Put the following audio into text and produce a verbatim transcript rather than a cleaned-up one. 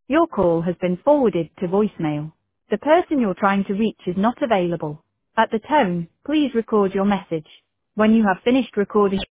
Your call has been forwarded to voicemail. The person you're trying to reach is not available. At the tone, please record your message. When you have finished recording